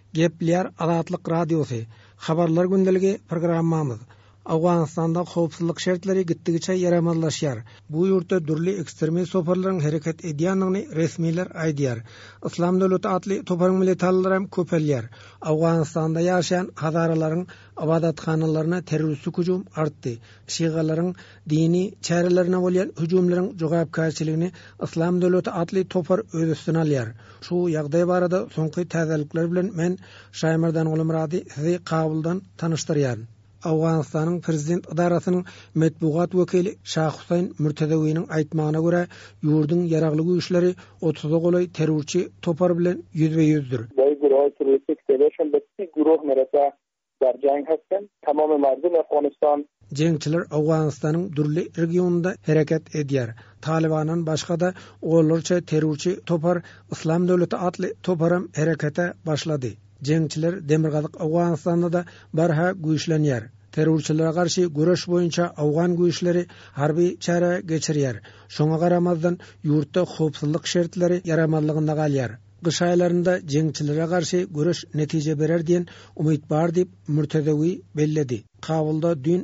Gepler Azatlyk Radiosu. Habarlar gündəligi programmamız. Awganistanda howpsuzlyk şertleri gitdigiçe yaramazlaşýar. Bu ýurtda dürli ekstremist toparlaryň hereket edýändigini resmiler aýdýar. Islam döwleti atly toparyň militarylaram köpelýär. Awganistanda ýaşaýan hazaralaryň abadathanalaryna terroristik hujum artdy. Şiýgalaryň dini çärelerine bolýan hujumlaryň jogapkärçiligini Islam döwleti atly topar öz üstüne alýar. Şu ýagdaý barada soňky täzelikler bilen men Şaýmardan Ulumrady sizi Kabuldan tanıştyrýar. Awganistanyň prezident idarasynyň medbugat wekili Şah Husayn Murtazawiň aýtmagyna görä, ýurdun ýaragly güýçleri 30 golay terrorçy topar bilen ýüzbe-ýüzdür. Jengçiler Awganistanyň dürli regionunda hereket edýär. Talibanyň başga da olarça terrorçy topar Islam döwleti atly toparam herekete başlady. Jengçiler Demirgazyk Awganistanda da barha güýçlenýär. Terrorçyllara garşy göreş boýunça Awgan güýçleri harby çäre geçirýär. Şoňa garamazdan ýurtda howpsuzlyk şertleri yaramazlygyna galýar. Gyş aýlarynda jengçilere garşy göreş netije berer diýen umyt bar diýip Murtazawi belledi. Kabulda dün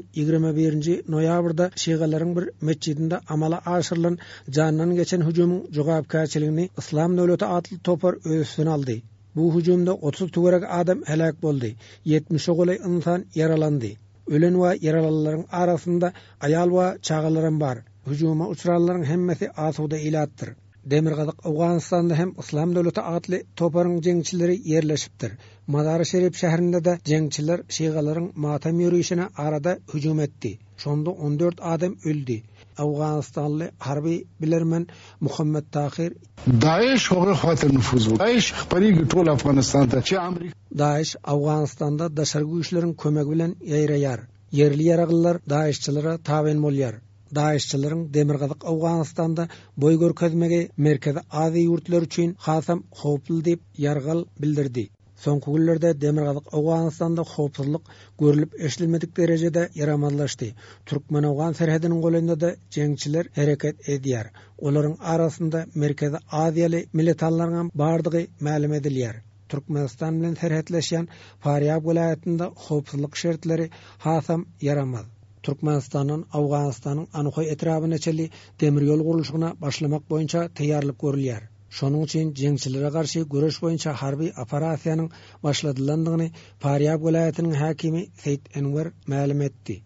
21 noýabrda şiýgalaryň bir mescidinde amala aşyrylan janyny geçen hujumyň jogapkärçiligini Islam döwleti atly topar öz üstüne aldy. Bu hujumda 30 tügerek adam helak boldy. 70 golay insan yaralandy. Ölen we yaralaryň arasynda aýal we çagalarym bar. Hujuma uçralanlaryň hemmesi asuda ilatdyr. Demirgazyk Awganistanda hem Islam döwleti atly toparyň jengçileri yerleşipdir. Mazar-ı Şerif şäherinde de jengçiler şiýgalaryň matam ýürüýüşine arada hujum etdi. Şonda 14 adam öldü. Awganistanly harby bilermen Muhammed Tahir Daesh hogre hatir nüfuzu. Daesh parigi tol Afganistanda çi Amerika. Daesh Awganistanda daşar güýçleriň kömegi bilen ýaýraýar. Yerli ýaraglylar Daeshçilere taben bolýar. Daeshçilerin Demirgazyk Awganistanda boy görkezmegi Merkezi Aziýa ýurtlar üçin hasam howply diýip ýargal bildirdi. Soňky günlerde Demirgazyk Awganistanda howpsuzlyk görülip eşilmedik derejede yaramazlaşdy. Türkmen-Awgan serhediniň golunda da jengçiler hereket edýär. Olaryň arasynda Merkezi Aziýaly militarlaryň bardygy ma'lum edilýär. Türkmenistan bilen serhetleşýän Faryab vilayatynda howpsuzlyk şertleri hasam yaramaz. Türkmenistanyň Awganistanyň anykoy etrabyna çeli temir ýol gurulşygyna başlamak boýunça taýýarlyk görülýär. Şonuň üçin jengçilere garşy göreş boýunça harby operasiýanyň başladylandygyny Faryab vilayatynyň hakimi Seyit Enwer ma'lum etdi.